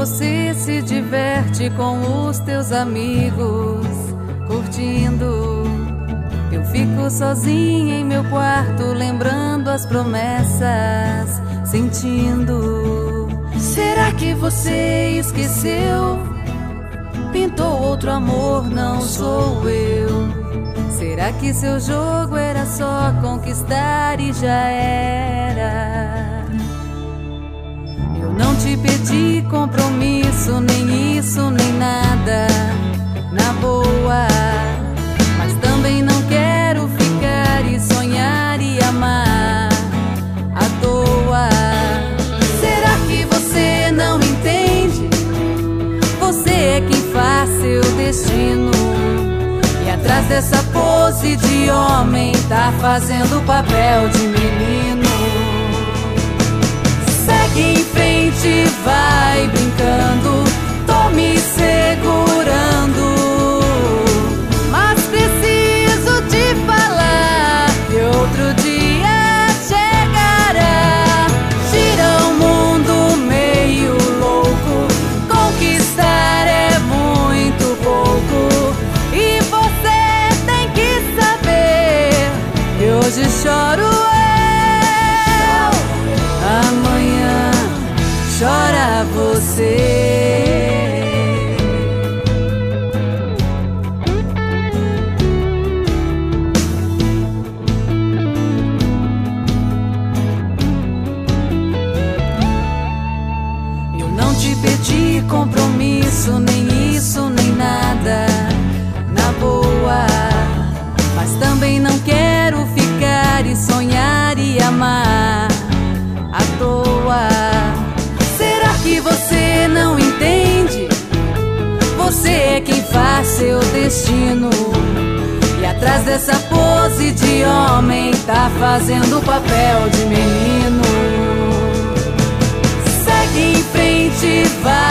você se diverte com os teus amigos, curtindo. Eu fico sozinha em meu quarto, lembrando as promessas, sentindo. Será que você esqueceu? Pintou outro amor, não sou eu. Será que seu jogo era só conquistar e já era? Eu não te pedi compromisso, nem isso, nem nada, na boa. Mas também não quero ficar e sonhar e amar à toa. Será que você não entende? Você é quem faz seu destino. E atrás dessa pose de homem tá fazendo o papel de menino. Segue em frente, vai brincando, tô me segurando. Mas preciso te falar que outro dia chegará. Gira o mundo meio louco, conquistar é muito pouco. E você tem que saber que hoje choro eu, amanhã chora você. Eu não te pedi compromisso, nem isso, nem nada, na boa. Mas também não quero ficar e sonhar e amar à toa. Será que você não entende? Você é quem faz seu destino. E atrás dessa pose de homem tá fazendo o papel de menino. Segue em frente, vai